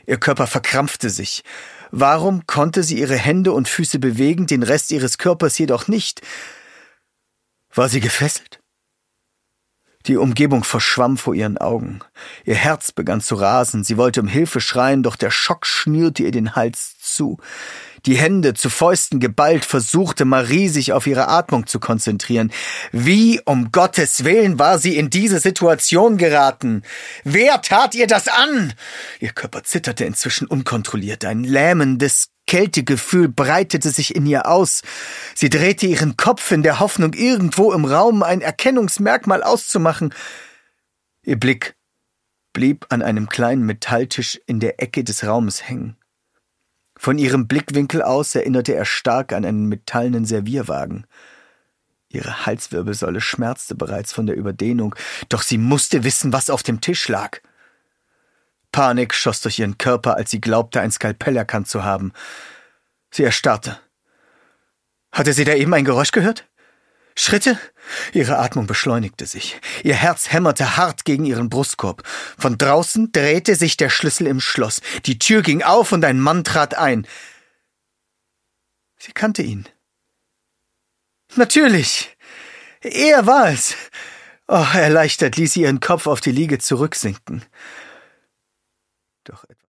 Ihr Körper verkrampfte sich. Warum konnte sie ihre Hände und Füße bewegen, den Rest ihres Körpers jedoch nicht? War sie gefesselt? Die Umgebung verschwamm vor ihren Augen. Ihr Herz begann zu rasen. Sie wollte um Hilfe schreien, doch der Schock schnürte ihr den Hals zu. Die Hände zu Fäusten geballt versuchte Marie, sich auf ihre Atmung zu konzentrieren. Wie um Gottes Willen war sie in diese Situation geraten? Wer tat ihr das an? Ihr Körper zitterte inzwischen unkontrolliert. Ein lähmendes Kältegefühl breitete sich in ihr aus. Sie drehte ihren Kopf in der Hoffnung, irgendwo im Raum ein Erkennungsmerkmal auszumachen. Ihr Blick blieb an einem kleinen Metalltisch in der Ecke des Raumes hängen. Von ihrem Blickwinkel aus erinnerte er stark an einen metallenen Servierwagen. Ihre Halswirbelsäule schmerzte bereits von der Überdehnung, doch sie musste wissen, was auf dem Tisch lag. Panik schoss durch ihren Körper, als sie glaubte, ein Skalpell erkannt zu haben. Sie erstarrte. Hatte sie da eben ein Geräusch gehört? Schritte? Ihre Atmung beschleunigte sich. Ihr Herz hämmerte hart gegen ihren Brustkorb. Von draußen drehte sich der Schlüssel im Schloss. Die Tür ging auf und ein Mann trat ein. Sie kannte ihn. Natürlich! Er war es! Oh, erleichtert ließ sie ihren Kopf auf die Liege zurücksinken. Doch